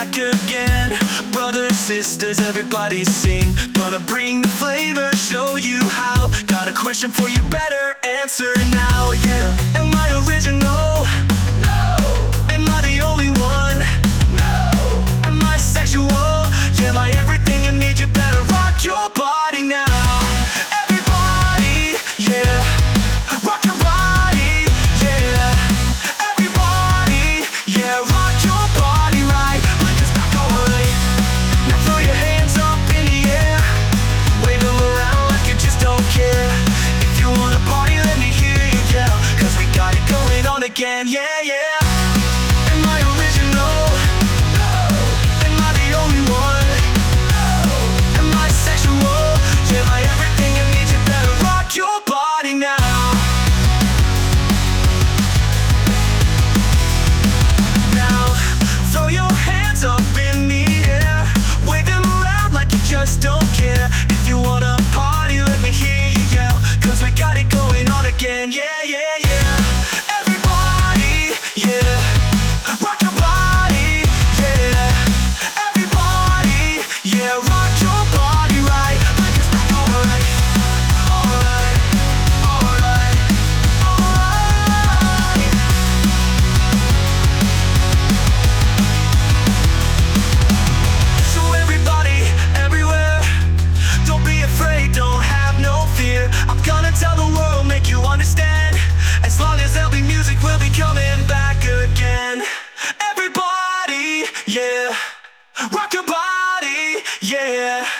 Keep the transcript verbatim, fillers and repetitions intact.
back again. Brothers, sisters, everybody sing. Gonna bring the flavor, show you how. Got a question for you, better answer now. Yeah, am I original? No. Am I the only one? No. Am I sexual? Yeah, am I everything you need? You better rock your body now. Everybody, yeah, rock your body, yeah. Everybody, yeah, rock your body right. Let this back away. Now throw your hands up in the air, wave them around like you just don't care. If you wanna party, let me hear you yell, cause we got it going on again, yeah, yeah. Am I original? No. Am I the only one? No. Am I sexual? Yeah, am I everything you need? You better rock your body now. Now, throw your hands up in the air, wave them around like you just don't care. If you wanna party, let me hear you yell, cause we got it going on again, yeah, yeah, yeah. Everybody, yeah, rock your body, yeah. Everybody, yeah, rock your body right. Like it's back, alright, alright, alright, alright. So everybody, everywhere, don't be afraid, don't have no fear. I'm gonna tell the world, make you understand. As long as there'll be music, we'll be coming back again. Everybody, yeah, rock your body, yeah.